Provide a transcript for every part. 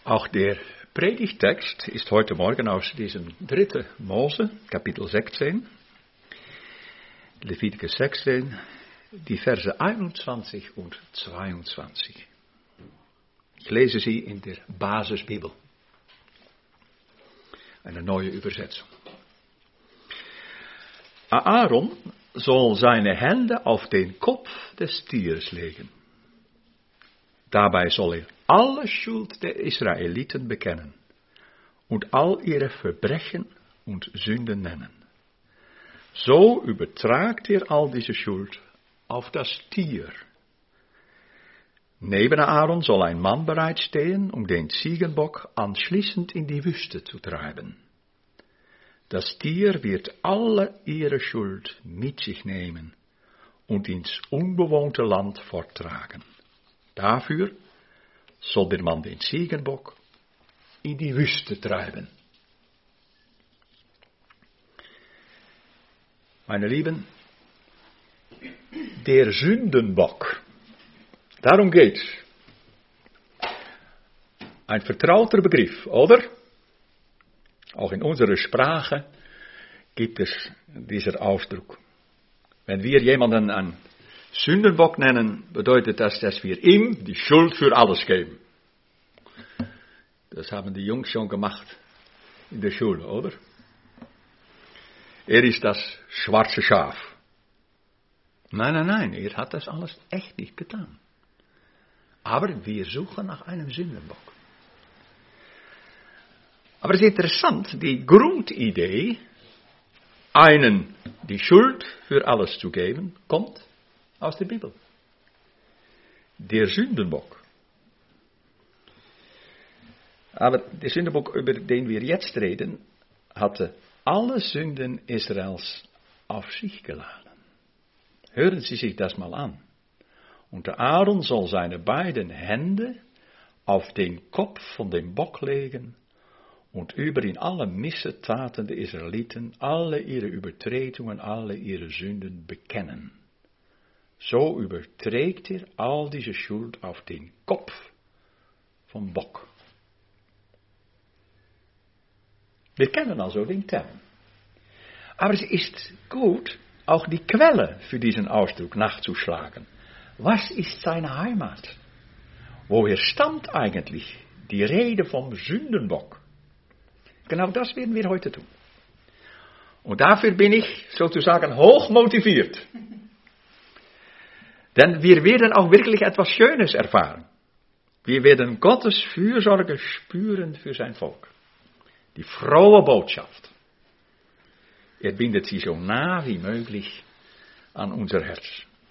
Auch der Predigtext ist heute Morgen aus diesem 3. Mose, Kapitel 16, Levitikus 16, die Verse 21 und 22. Ich lese sie in der Basisbibel, eine neue Übersetzung. Aaron soll seine Hände auf den Kopf des Tieres legen. Dabei soll er alle Schuld der Israeliten bekennen und all ihre Verbrechen und Sünden nennen. So übertragt er all diese Schuld auf das Tier. Neben Aaron soll ein Mann bereitstehen, um den Ziegenbock anschließend in die Wüste zu treiben. Das Tier wird alle ihre Schuld mit sich nehmen und ins unbewohnte Land forttragen. Dafür soll der Mann den Ziegenbock in die Wüste treiben. Meine Lieben, der Sündenbock, darum geht's. Ein vertrauter Begriff, oder? Auch in unserer Sprache gibt es diesen Ausdruck. Wenn wir jemanden einen Sündenbock nennen, bedeutet das, dass wir ihm die Schuld für alles geben. Das haben die Jungs schon gemacht in der Schule, oder? Er ist das schwarze Schaf. Nein, er hat das alles echt nicht getan. Aber wir suchen nach einem Sündenbock. Aber es ist interessant, die Grundidee, einen die Schuld für alles zu geben, kommt aus der Bibel. Der Sündenbock. Aber der Sündenbock, über den wir jetzt reden, hatte alle Sünden Israels auf sich geladen. Hören Sie sich das mal an. Und der Aaron soll seine beiden Hände auf den Kopf von dem Bock legen und über ihn alle Missetaten der Israeliten, alle ihre Übertretungen, alle ihre Sünden bekennen. So überträgt er all diese Schuld auf den Kopf vom Bock. Wir kennen also den Term. Aber es ist gut, auch die Quelle für diesen Ausdruck nachzuschlagen. Was ist seine Heimat? Woher stammt eigentlich die Rede vom Sündenbock? Genau das werden wir heute tun. Und dafür bin ich sozusagen hoch motiviert. Denn wir werden auch wirklich etwas Schönes erfahren. Wir werden Gottes Fürsorge spüren für sein Volk. Die frohe Botschaft. Er bindet sie so nah wie möglich an unser Herz.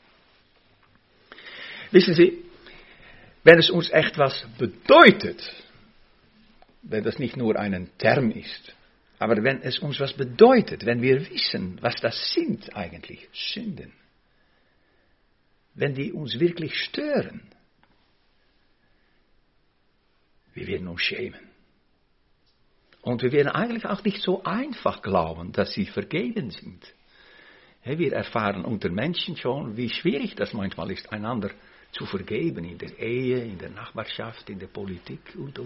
Wissen Sie, wenn es uns etwas bedeutet, wenn das nicht nur ein Term ist, aber wenn es uns was bedeutet, wenn wir wissen, was das sind eigentlich, Sünden, wenn die uns wirklich stören, wir werden uns schämen. Und wir werden eigentlich auch nicht so einfach glauben, dass sie vergeben sind. Wir erfahren unter Menschen schon, wie schwierig das manchmal ist, einander zu vergeben, in der Ehe, in der Nachbarschaft, in der Politik und.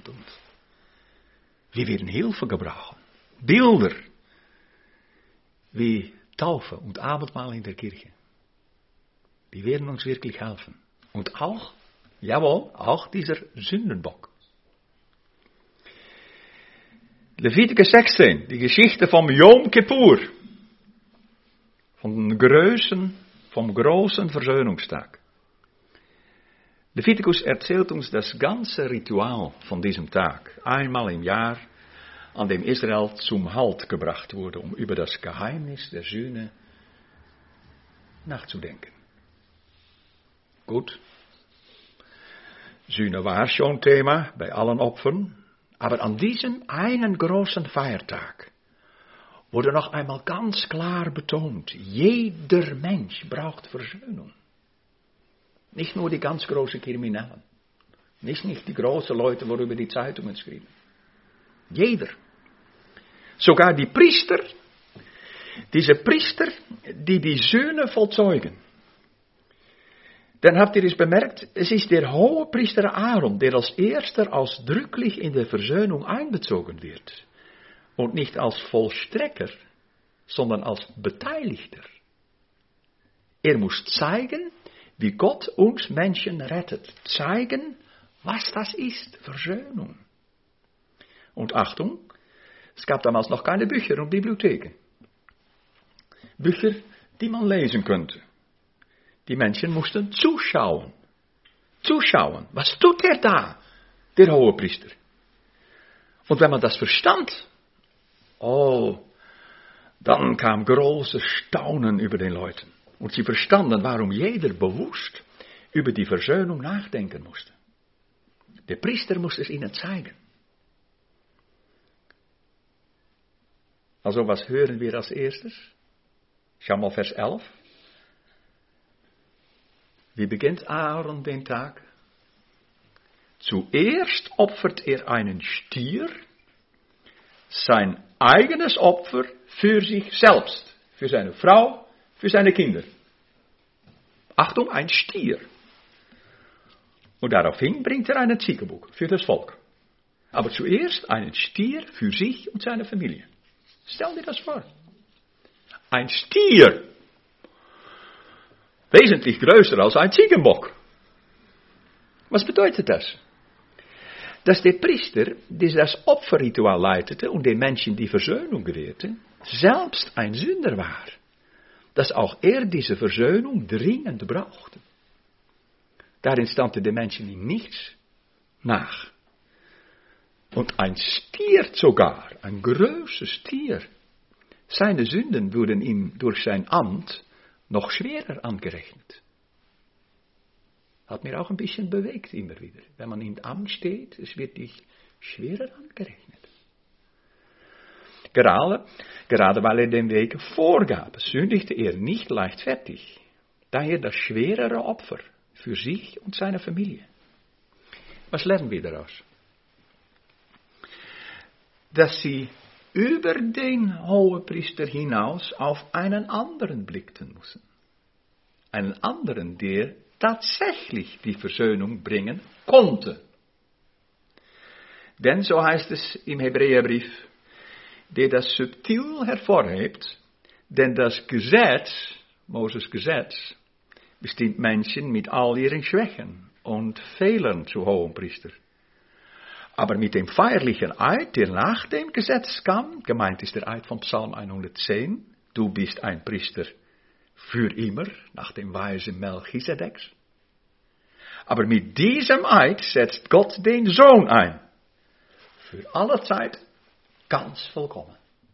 Wir werden Hilfe gebrauchen. Bilder wie Taufe und Abendmahl in der Kirche. Die werden uns wirklich helfen. Und auch, jawohl, auch dieser Sündenbock. Levitikus 16, die Geschichte vom Yom Kippur. Vom großen Versöhnungstag. Levitikus erzählt uns das ganze Ritual von diesem Tag. Einmal im Jahr, an dem Israel zum Halt gebracht wurde, um über das Geheimnis der Sühne nachzudenken. Gut. Sühne war schon Thema bei allen Opfern. Aber an diesem einen großen Feiertag wurde noch einmal ganz klar betont, jeder Mensch braucht Versöhnung. Nicht nur die ganz großen Kriminellen. Nicht die großen Leute, worüber die Zeitungen schreiben. Jeder. Sogar die Priester, diese Priester, die die Sühne vollzeugen, Dann habt ihr es bemerkt, es ist der Hohepriester Aaron, der als erster ausdrücklich in der Versöhnung einbezogen wird. Und nicht als Vollstrecker, sondern als Beteiligter. Er muss zeigen, wie Gott uns Menschen rettet. Zeigen, was das ist, Versöhnung. Und Achtung, es gab damals noch keine Bücher und Bibliotheken. Bücher, die man lesen könnte. Die Menschen mussten zuschauen. Zuschauen. Was tut er da, der Hohepriester? Und wenn man das verstand, dann kam großes Staunen über den Leuten. Und sie verstanden, warum jeder bewusst über die Versöhnung nachdenken musste. Der Priester musste es ihnen zeigen. Also was hören wir als erstes? Schau mal Vers 11. Wie beginnt Aaron den Tag? Zuerst opfert er einen Stier, sein eigenes Opfer für sich selbst, für seine Frau, für seine Kinder. Achtung, ein Stier. Und daraufhin bringt er einen Ziegenbock für das Volk. Aber zuerst einen Stier für sich und seine Familie. Stell dir das vor. Ein Stier. Wesentlich größer als ein Ziegenbock. Was bedeutet das? Dass der Priester, der das Opferritual leitete und den Menschen die Versöhnung gewährte, selbst ein Sünder war. Dass auch er diese Versöhnung dringend brauchte. Darin stand er den Menschen in nichts nach. Und ein Stier sogar, ein größeres Tier. Seine Sünden wurden ihm durch sein Amt noch schwerer angerechnet. Hat mir auch ein bisschen bewegt immer wieder. Wenn man im Amt steht, es wird dich schwerer angerechnet. Gerade weil er den Weg vorgab, sündigte er nicht leichtfertig. Daher das schwerere Opfer für sich und seine Familie. Was lernen wir daraus? Dass sie über den Hohepriester hinaus auf einen anderen blickten müssen. Einen anderen, der tatsächlich die Versöhnung bringen konnte. Denn so heißt es im Hebräerbrief, der das subtil hervorhebt, denn das Gesetz, Moses Gesetz, bestimmt Menschen mit all ihren Schwächen und Fehlern zu Hohenpriester. Aber mit dem feierlichen Eid, der nach dem Gesetz kam, gemeint ist der Eid von Psalm 110, du bist ein Priester für immer, nach dem Weisen Melchisedeks. Aber mit diesem Eid setzt Gott den Sohn ein. Für alle Zeit ganz vollkommen.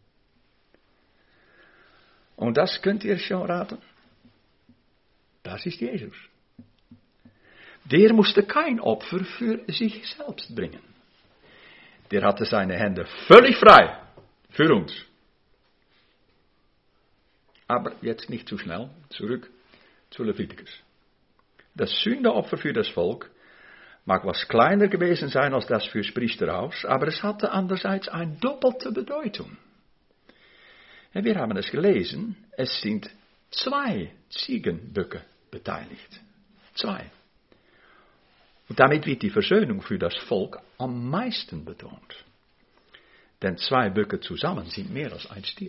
Und das könnt ihr schon raten. Das ist Jesus. Der musste kein Opfer für sich selbst bringen. Der hatte seine Hände völlig frei für uns. Aber jetzt nicht zu schnell, zurück zu Leviticus. Das Sündeopfer für das Volk mag was kleiner gewesen sein als das fürs Priesterhaus, aber es hatte andererseits eine doppelte Bedeutung. Wir haben es gelesen, es sind 2 Ziegenböcke beteiligt. 2. Und damit wird die Versöhnung für das Volk am meisten betont. Denn 2 Böcke zusammen sind mehr als ein Stier.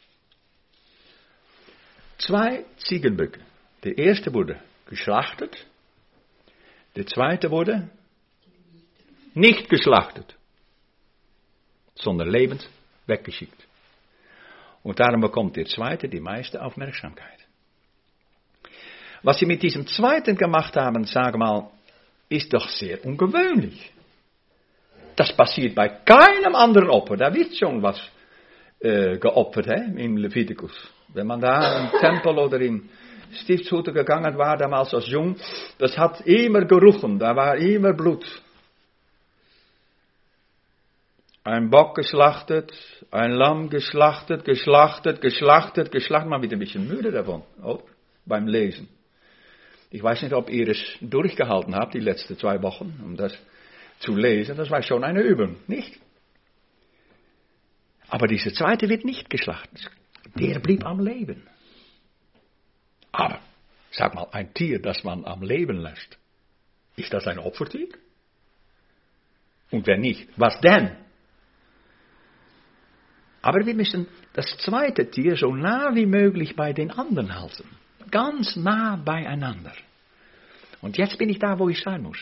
2 Ziegenböcke. Der erste wurde geschlachtet. Der zweite wurde nicht geschlachtet, sondern lebend weggeschickt. Und darum bekommt der zweite die meiste Aufmerksamkeit. Was sie mit diesem zweiten gemacht haben, sage mal, ist doch sehr ungewöhnlich. Das passiert bei keinem anderen Opfer. Da wird schon was geopfert im Leviticus. Wenn man da im Tempel oder in Stiftshütte gegangen war, damals als Jung, das hat immer gerochen, da war immer Blut. Ein Bock geschlachtet, ein Lamm geschlachtet, man wird ein bisschen müde davon, auch beim Lesen. Ich weiß nicht, ob ihr es durchgehalten habt, die letzten 2 Wochen, um das zu lesen, das war schon eine Übung, nicht? Aber dieser zweite wird nicht geschlachtet, der blieb am Leben. Aber Sag mal, ein Tier, das man am Leben lässt. Ist das ein Opfertier? Und wenn nicht, was denn? Aber wir müssen das zweite Tier so nah wie möglich bei den anderen halten. Ganz nah beieinander. Und jetzt bin ich da, wo ich sein muss.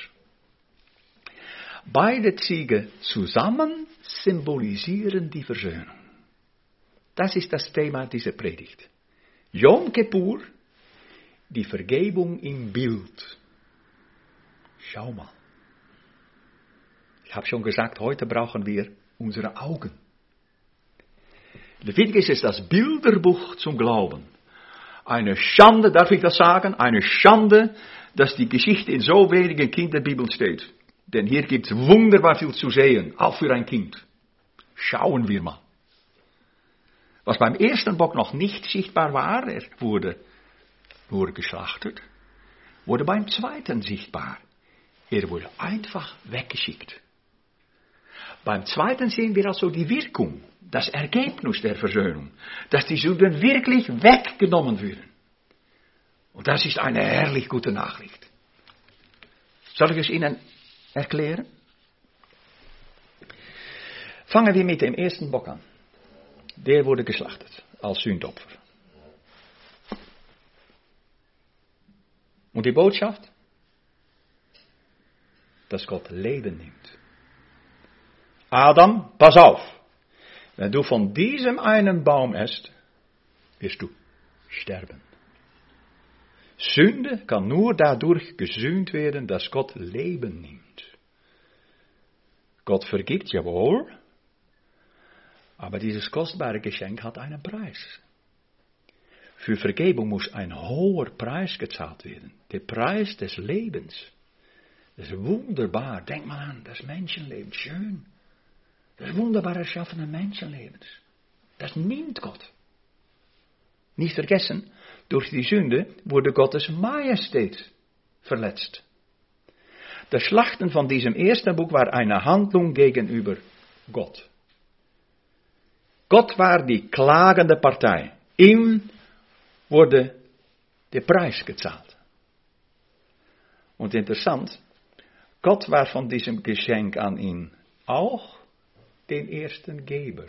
Beide Ziege zusammen symbolisieren die Versöhnung. Das ist das Thema dieser Predigt. Yom Kippur, die Vergebung im Bild. Schau mal. Ich habe schon gesagt, heute brauchen wir unsere Augen. Leviticus ist das Bilderbuch zum Glauben. Eine Schande, darf ich das sagen? Eine Schande, dass die Geschichte in so wenigen Kinderbibeln steht. Denn hier gibt es wunderbar viel zu sehen, auch für ein Kind. Schauen wir mal. Was beim ersten Bock noch nicht sichtbar war, er wurde nur geschlachtet, wurde beim zweiten sichtbar. Er wurde einfach weggeschickt. Beim zweiten sehen wir also die Wirkung, das Ergebnis der Versöhnung, dass die Sünden wirklich weggenommen würden. Und das ist eine herrlich gute Nachricht. Soll ich es Ihnen erklären? Fangen wir mit dem ersten Bock an. Der wurde geschlachtet als Sündopfer. Und die Botschaft? Dass Gott Leben nimmt. Adam, pass auf. Wenn du von diesem einen Baum esst, wirst du sterben. Sünde kann nur dadurch gesühnt werden, dass Gott Leben nimmt. Gott vergibt, jawohl, aber dieses kostbare Geschenk hat einen Preis. Für Vergebung muss ein hoher Preis gezahlt werden. Der Preis des Lebens. Das ist wunderbar. Denk mal an das Menschenleben. Schön. Das wunderbar erschaffene Menschenlebens. Das nimmt Gott. Nicht vergessen, durch die Sünde wurde Gottes Majestät verletzt. Das Schlachten von diesem ersten Buch war eine Handlung gegenüber Gott. Gott war die klagende Partei. Ihm wurde der Preis gezahlt. Und interessant, Gott war von diesem Geschenk an ihn auch den ersten Geber.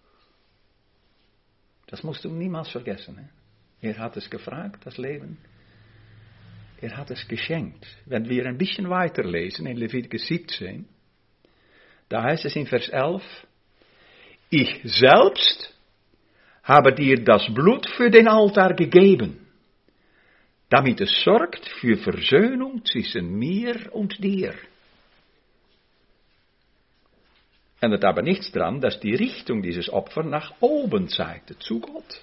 Das musst du niemals vergessen. He? Er hat es gefragt, das Leben. Er hat es geschenkt. Wenn wir ein bisschen weiterlesen in Leviticus 17, da heißt es in Vers 11, ich selbst habe dir das Blut für den Altar gegeben, damit es sorgt für Versöhnung zwischen mir und dir. Ändert aber nichts daran, dass die Richtung dieses Opfers nach oben zeigte, zu Gott.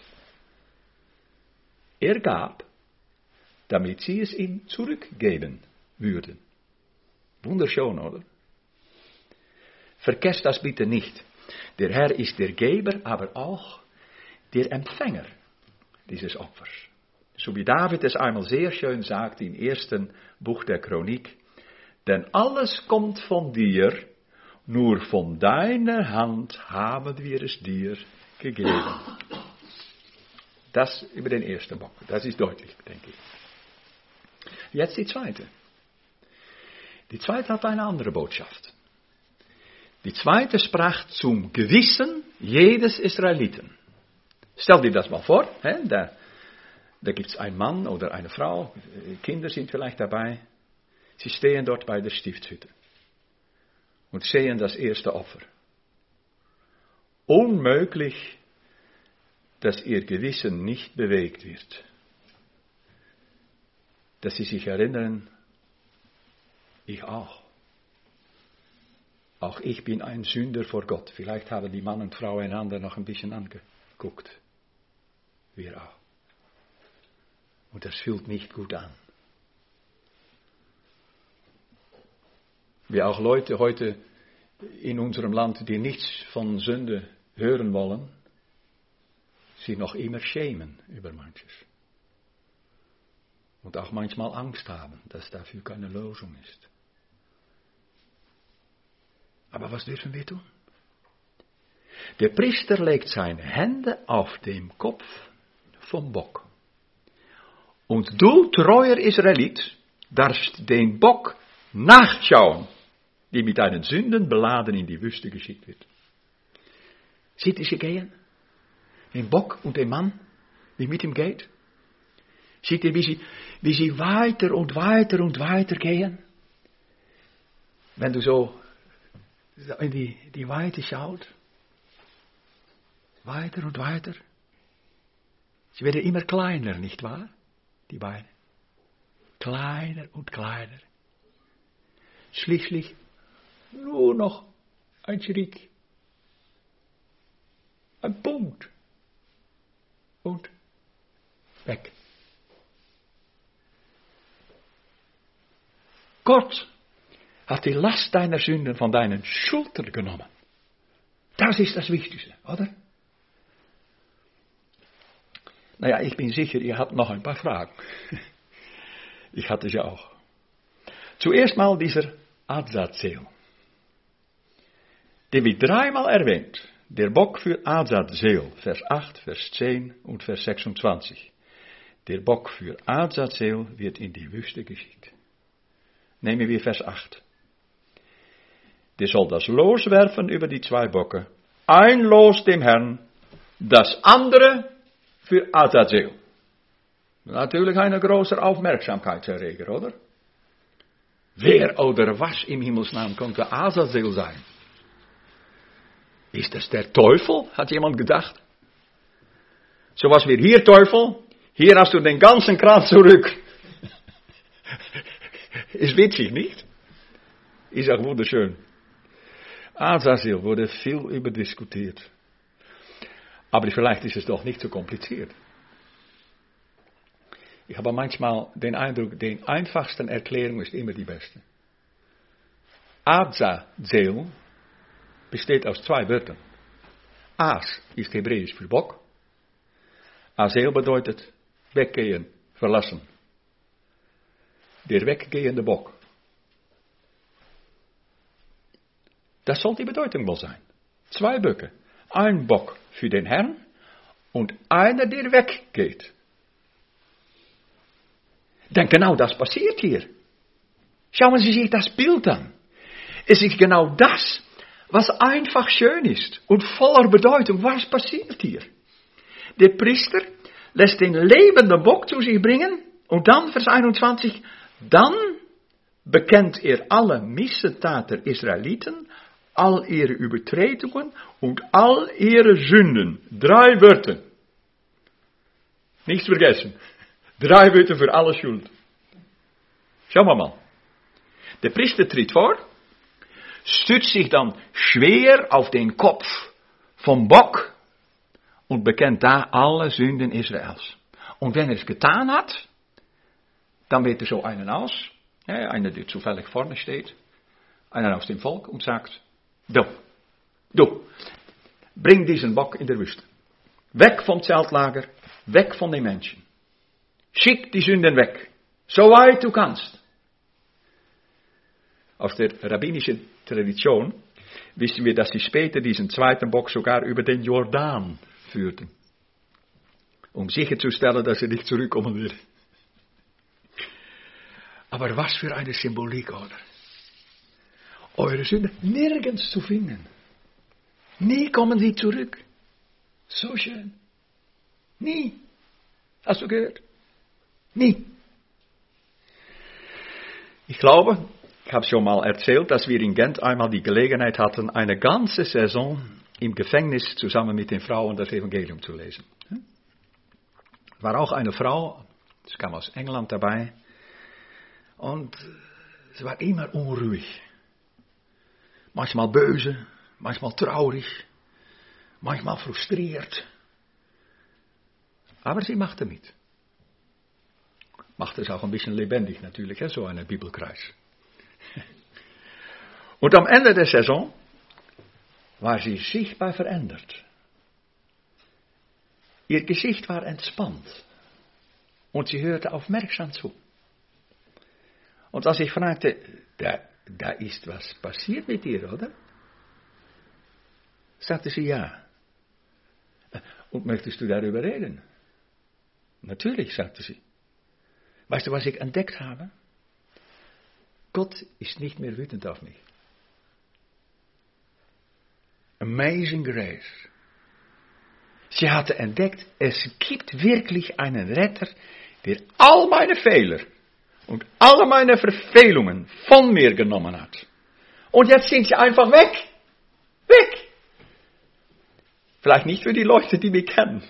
Er gab, damit sie es ihm zurückgeben würden. Wunderschön, oder? Vergesst das bitte nicht. Der Herr ist der Geber, aber auch der Empfänger dieses Opfers. So wie David es einmal sehr schön sagt im ersten Buch der Chronik. Denn alles kommt von dir, nur von deiner Hand haben wir es dir gegeben. Das über den ersten Bock. Das ist deutlich, denke ich. Jetzt die zweite. Die zweite hat eine andere Botschaft. Die zweite sprach zum Gewissen jedes Israeliten. Stell dir das mal vor, da gibt es einen Mann oder eine Frau, Kinder sind vielleicht dabei, sie stehen dort bei der Stiftshütte und sehen das erste Opfer. Unmöglich, dass ihr Gewissen nicht bewegt wird. Dass sie sich erinnern, ich auch. Auch ich bin ein Sünder vor Gott. Vielleicht haben die Mann und Frau einander noch ein bisschen angeguckt. Wir auch. Und das fühlt nicht gut an. Wir auch Leute heute in unserem Land, die nichts von Sünde hören wollen, sich noch immer schämen über manches. Und auch manchmal Angst haben, dass dafür keine Lösung ist. Aber was dürfen wir tun? Der Priester legt seine Hände auf den Kopf vom Bock Und du, treuer Israelit, darfst den Bock nachschauen, die mit deinen Sünden beladen in die Wüste geschickt wird. Seht ihr sie gehen? Den Bock und den Mann, die mit ihm geht? Seht ihr, wie sie weiter und weiter und weiter gehen? Wenn du so in die Weite schaut, weiter und weiter. Sie werden immer kleiner, nicht wahr? Die Beine. Kleiner und kleiner. Schließlich nur noch ein Schritt. Ein Punkt. Und weg. Gott hat die Last deiner Sünden von deinen Schultern genommen. Das ist das Wichtigste, oder? Naja, ich bin sicher, ihr habt noch ein paar Fragen. Ich hatte sie auch. Zuerst mal dieser Azazel. Den wird dreimal erwähnt. Der Bock für Azazel, Vers 8, Vers 10 und Vers 26. Der Bock für Azazel wird in die Wüste geschickt. Nehmen wir Vers 8. Der soll das Los werfen über die zwei Böcke. Ein Los dem Herrn, das andere für Azazel. Natürlich ein großer Aufmerksamkeitserreger, oder? Wer oder was im Himmelsnaam konnte Azazel sein? Ist das der Teufel? Hat jemand gedacht? So was wir hier, Teufel. Hier hast du den ganzen Kran zurück. Ist witzig, nicht? Ist auch wunderschön. Azazel wurde viel überdiskutiert. Aber vielleicht ist es doch nicht so kompliziert. Ich habe manchmal den Eindruck, die einfachste Erklärung ist immer die beste. Azazel besteht aus zwei Wörtern. As ist hebräisch für Bock. Azel bedeutet weggehen, verlassen. Der weggehende Bock. Das soll die Bedeutung wohl sein. Zwei Böcke. Ein Bock für den Herrn und einer, der weggeht. Denn genau das passiert hier. Schauen Sie sich das Bild an. Es ist genau das, was einfach schön ist und voller Bedeutung. Was passiert hier? Der Priester lässt den lebenden Bock zu sich bringen und dann, Vers 21, dann bekennt er alle Missetat der Israeliten, all ihre Übertretungen und all ihre Sünden. 3 Wörter. Nichts vergessen. 3 Wörter für alle Schuld. Schauen wir mal. Der Priester tritt vor, stützt sich dann schwer auf den Kopf vom Bock und bekennt da alle Sünden Israels. Und wenn er es getan hat, dann wählt er so einen aus, einer, der zufällig vorne steht, einer aus dem Volk und sagt, du, bring diesen Bock in der Wüste. Weg vom Zeltlager, weg von den Menschen. Schick die Sünden weg, so weit du kannst. Aus der rabbinischen Tradition wissen wir, dass sie später diesen zweiten Bock sogar über den Jordan führten. Um sicherzustellen, dass er nicht zurückkommen wird. Aber was für eine Symbolik, oder? Eure Sünden nirgends zu finden. Nie kommen sie zurück. So schön. Nie. Hast du gehört? Nie. Ich glaube, ich habe schon mal erzählt, dass wir in Gent einmal die Gelegenheit hatten, eine ganze Saison im Gefängnis zusammen mit den Frauen das Evangelium zu lesen. Es war auch eine Frau, sie kam aus England dabei, und sie war immer unruhig. Manchmal böse, manchmal traurig, manchmal frustriert. Aber sie machte mit. Macht es auch ein bisschen lebendig natürlich, so ein Bibelkreis. Und am Ende der Saison war sie sichtbar verändert. Ihr Gesicht war entspannt und sie hörte aufmerksam zu. Und als ich fragte, da ist was passiert mit dir, oder? Sagte sie ja. Und möchtest du darüber reden? Natürlich, sagte sie. Weißt du, was ich entdeckt habe? Gott ist nicht mehr wütend auf mich. Amazing Grace. Sie hatte entdeckt, es gibt wirklich einen Retter, der all meine Fehler und alle meine Verfehlungen von mir genommen hat. Und jetzt sind sie einfach weg. Weg. Vielleicht nicht für die Leute, die mich kennen.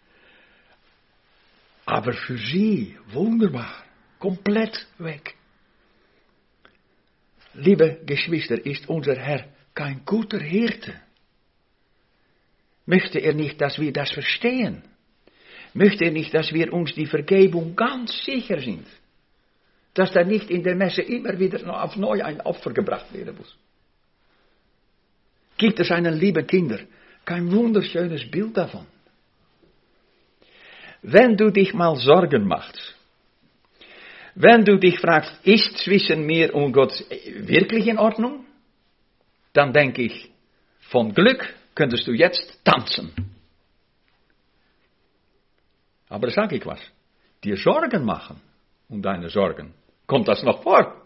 Aber für sie wunderbar. Komplett weg. Liebe Geschwister, ist unser Herr kein guter Hirte? Möchte er nicht, dass wir das verstehen? Möchte er nicht, dass wir uns die Vergebung ganz sicher sind? Dass da nicht in der Messe immer wieder auf neu ein Opfer gebracht werden muss? Gibt es einen lieben Kinder kein wunderschönes Bild davon? Wenn du dich mal Sorgen machst, wenn du dich fragst, ist zwischen mir und Gott wirklich in Ordnung? Dann denke ich, von Glück könntest du jetzt tanzen. Aber sag ich was, dir Sorgen machen um deine Sorgen, kommt das noch vor?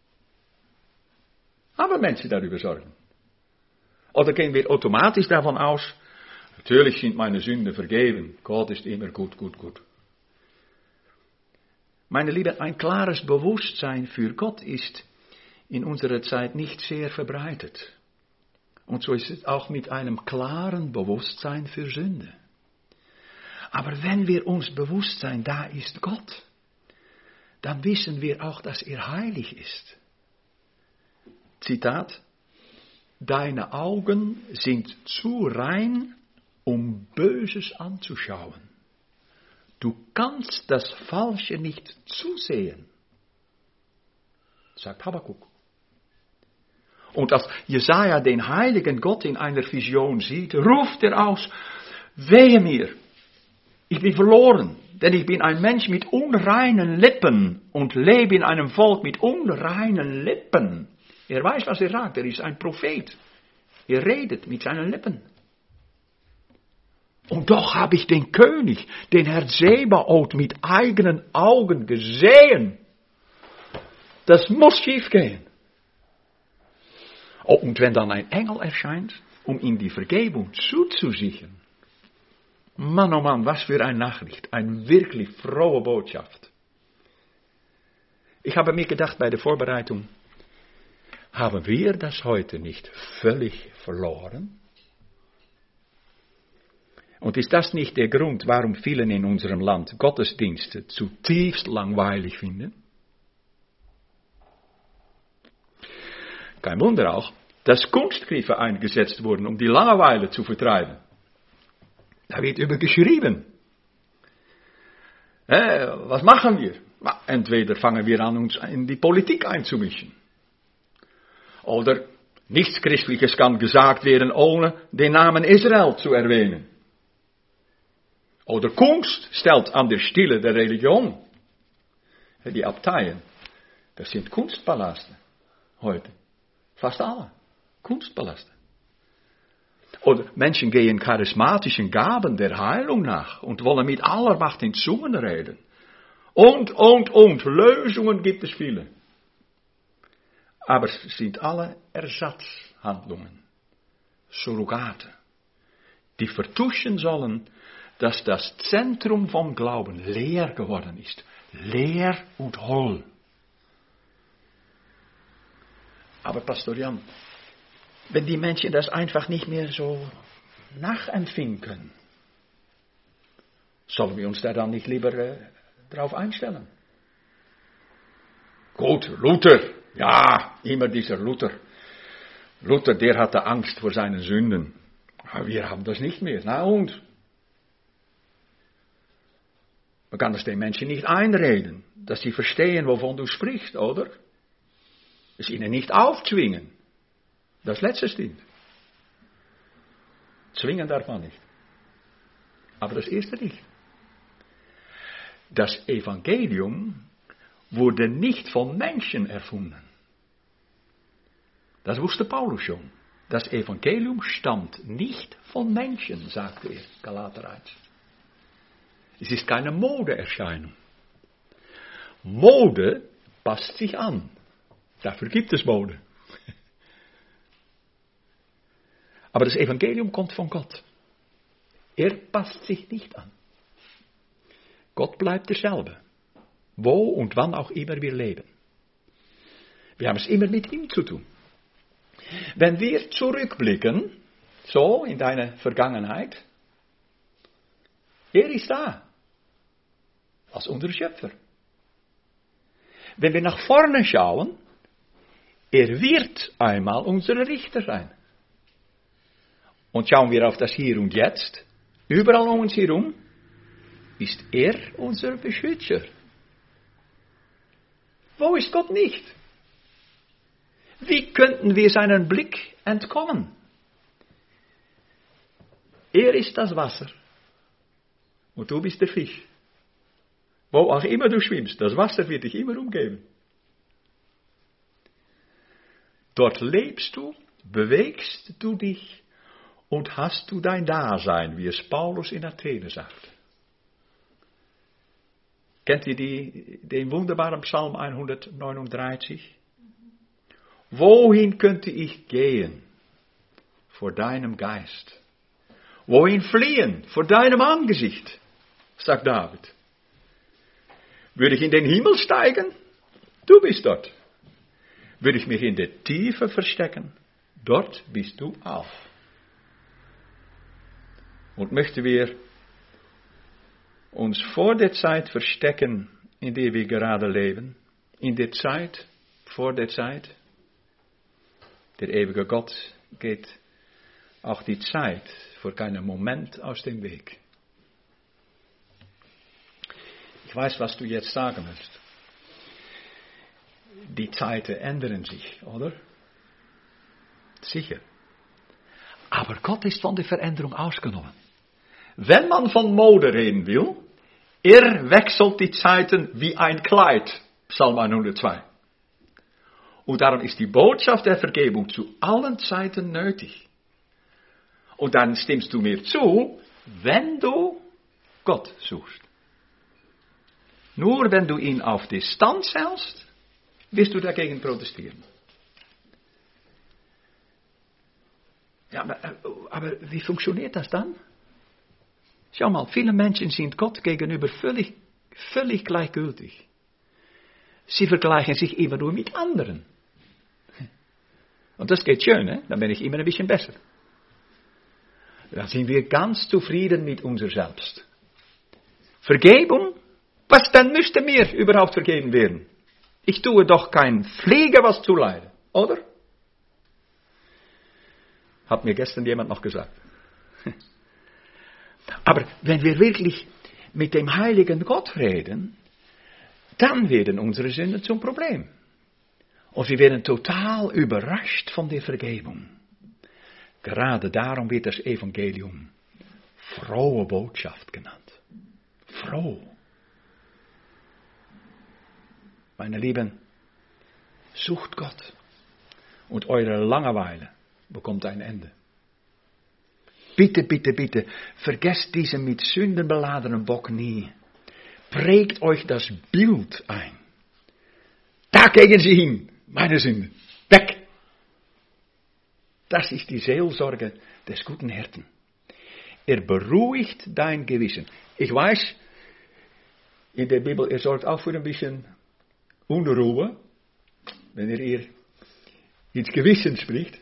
Haben Menschen darüber Sorgen? Oder gehen wir automatisch davon aus, natürlich sind meine Sünden vergeben, Gott ist immer gut, gut, gut. Meine Lieben, ein klares Bewusstsein für Gott ist in unserer Zeit nicht sehr verbreitet. Und so ist es auch mit einem klaren Bewusstsein für Sünde. Aber wenn wir uns bewusst sein, da ist Gott, dann wissen wir auch, dass er heilig ist. Zitat: Deine Augen sind zu rein, um Böses anzuschauen. Du kannst das Falsche nicht zusehen, sagt Habakuk. Und als Jesaja den heiligen Gott in einer Vision sieht, ruft er aus: Wehe mir, ich bin verloren, denn ich bin ein Mensch mit unreinen Lippen und lebe in einem Volk mit unreinen Lippen. Er weiß, was er sagt, er ist ein Prophet. Er redet mit seinen Lippen. Und doch habe ich den König, den Herr Zebaoth, mit eigenen Augen gesehen. Das muss schief gehen. Oh, und wenn dann ein Engel erscheint, um ihm die Vergebung zuzusichern. Mann, oh Mann, was für eine Nachricht. Eine wirklich frohe Botschaft. Ich habe mir gedacht bei der Vorbereitung, haben wir das heute nicht völlig verloren? Und ist das nicht der Grund, warum vielen in unserem Land Gottesdienste zutiefst langweilig finden? Kein Wunder auch, dass Kunstgriffe eingesetzt wurden, um die Langeweile zu vertreiben. Da wird über geschrieben. Was machen wir? Entweder fangen wir an, uns in die Politik einzumischen. Oder nichts Christliches kann gesagt werden, ohne den Namen Israel zu erwähnen. Oder Kunst stellt an der Stille der Religion. Die Abteien, das sind Kunstpalaste heute. Fast alle. Kunstpalaste. Oder Menschen gehen charismatischen Gaben der Heilung nach und wollen mit aller Macht in Zungen reden. Und. Lösungen gibt es viele. Aber es sind alle Ersatzhandlungen. Surrogate. Die vertuschen sollen, dass das Zentrum vom Glauben leer geworden ist. Leer und hohl. Aber Pastor Jan, wenn die Menschen das einfach nicht mehr so nachempfinden können, sollen wir uns da dann nicht lieber drauf einstellen? Gut, Luther, ja, immer dieser Luther. Luther, der hatte Angst vor seinen Sünden. Aber wir haben das nicht mehr. Na und? Man kann das den Menschen nicht einreden, dass sie verstehen, wovon du sprichst, oder? Es ihnen nicht aufzwingen. Das letzte stimmt. Zwingen darf man nicht. Aber das erste nicht. Das Evangelium wurde nicht von Menschen erfunden. Das wusste Paulus schon. Das Evangelium stammt nicht von Menschen, sagte er, Galater 1. Es ist keine Modeerscheinung. Mode passt sich an. Dafür gibt es Mode. Aber das Evangelium kommt von Gott. Er passt sich nicht an. Gott bleibt derselbe. Wo und wann auch immer wir leben. Wir haben es immer mit ihm zu tun. Wenn wir zurückblicken, so in deine Vergangenheit, er ist da. Als unser Schöpfer. Wenn wir nach vorne schauen, er wird einmal unser Richter sein. Und schauen wir auf das Hier und Jetzt, überall um uns herum, ist er unser Beschützer. Wo ist Gott nicht? Wie könnten wir seinen Blick entkommen? Er ist das Wasser. Und du bist der Fisch. Wo auch immer du schwimmst, das Wasser wird dich immer umgeben. Dort lebst du, bewegst du dich und hast du dein Dasein, wie es Paulus in Athene sagt. Kennt ihr den wunderbaren Psalm 139? Wohin könnte ich gehen vor deinem Geist? Wohin fliehen vor deinem Angesicht? Sagt David. Würde ich in den Himmel steigen? Du bist dort. Würde ich mich in der Tiefe verstecken? Dort bist du auch. Und möchten wir uns vor der Zeit verstecken, in der wir gerade leben? In der Zeit, vor der Zeit? Der ewige Gott geht auch die Zeit für keinen Moment aus dem Weg. Ich weiß, was du jetzt sagen willst. Die Zeiten ändern sich, oder? Sicher. Aber Gott ist von der Veränderung ausgenommen. Wenn man von Mode reden will, er wechselt die Zeiten wie ein Kleid. Psalm 102. Und darum ist die Botschaft der Vergebung zu allen Zeiten nötig. Und dann stimmst du mir zu, wenn du Gott suchst. Nur wenn du ihn auf Distanz hältst, wirst du dagegen protestieren. Ja, aber wie funktioniert das dann? Schau mal, viele Menschen sind Gott gegenüber völlig gleichgültig. Sie vergleichen sich immer nur mit anderen. Und das geht schön, ne? Dann bin ich immer ein bisschen besser. Dann sind wir ganz zufrieden mit uns selbst. Vergebung? Was denn müsste mir überhaupt vergeben werden? Ich tue doch kein Fliege was zuleide, oder? Hat mir gestern jemand noch gesagt. Aber wenn wir wirklich mit dem heiligen Gott reden, dann werden unsere Sünden zum Problem. Und wir werden total überrascht von der Vergebung. Gerade darum wird das Evangelium frohe Botschaft genannt. Froh. Meine Lieben, sucht Gott und eure Langeweile bekommt ein Ende. Bitte, bitte, bitte, vergesst diesen mit Sünden beladenen Bock nie. Prägt euch das Bild ein. Da gehen sie hin, meine Sünden. Weg! Das ist die Seelsorge des guten Hirten. Er beruhigt dein Gewissen. Ich weiß, in der Bibel, er sorgt auch für ein bisschen Unruhe, wenn er ihr ins Gewissen spricht.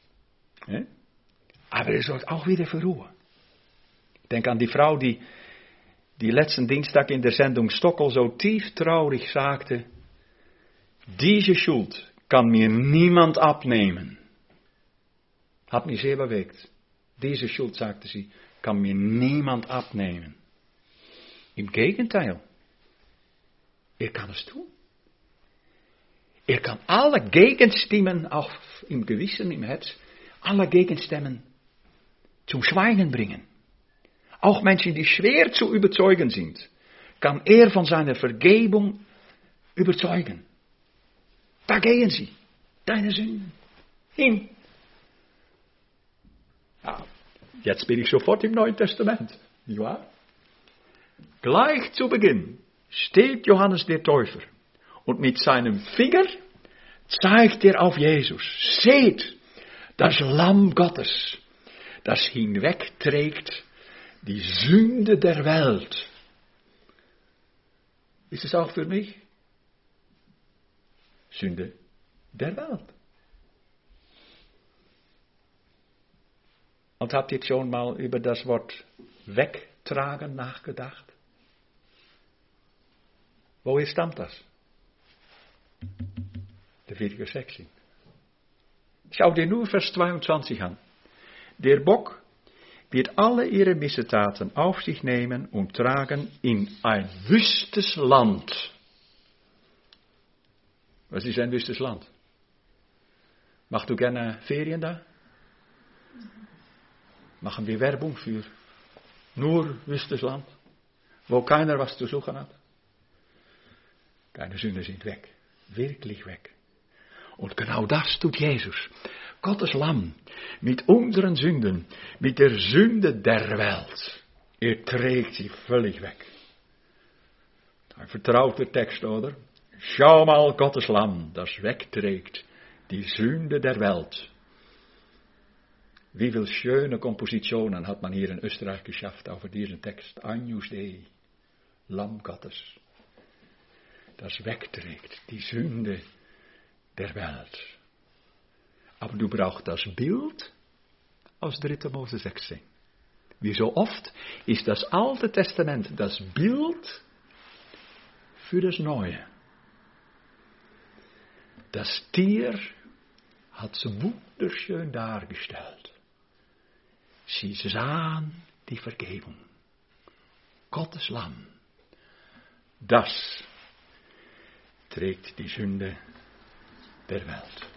Aber er sorgt auch wieder für Ruhe. Denk an die Frau, die letzten Dienstag in der Sendung Stockel so tief traurig sagte, diese Schuld kann mir niemand abnehmen. Hat mich sehr bewegt. Diese Schuld, sagte sie, kann mir niemand abnehmen. Im Gegenteil, er kann es tun. Er kann alle Gegenstimmen, auch im Gewissen, im Herz, alle Gegenstimmen zum Schweigen bringen. Auch Menschen, die schwer zu überzeugen sind, kann er von seiner Vergebung überzeugen. Da gehen sie, deine Sünden, hin. Ja, jetzt bin ich sofort im Neuen Testament, nicht wahr? Gleich zu Beginn steht Johannes der Täufer und mit seinem Finger zeigt er auf Jesus. Seht, das Lamm Gottes, das hinwegträgt die Sünde der Welt. Ist es auch für mich? Sünde der Welt. Und habt ihr schon mal über das Wort wegtragen nachgedacht? Woher stammt das? Leviticus 16. Schau dir nur Vers 22 an. Der Bock wird alle ihre Missetaten auf sich nehmen und tragen in ein wüstes Land. Was ist ein wüstes Land? Machst du gerne Ferien da? Machen wir Werbung für nur wüstes Land, wo keiner was zu suchen hat? Deine Sünden sind weg, wirklich weg. Und genau das tut Jesus. Gottes Lamm mit unseren Sünden, mit der Sünde der Welt. Er trägt sie völlig weg. Ein vertrauter Text, oder? Schau mal, Gottes Lamm, das wegträgt die Sünde der Welt. Wie viele schöne Kompositionen hat man hier in Österreich geschafft over diesen Text. Agnus Dei, Lamm Gottes, das wegträgt die Sünde der Welt. Aber du brauchst das Bild aus 3. Mose 16. Wie so oft ist das Alte Testament das Bild für das Neue. Das Tier hat es wunderschön dargestellt. Sie sahen die Vergebung. Gottes Lamm. Das trägt die Sünde der Welt.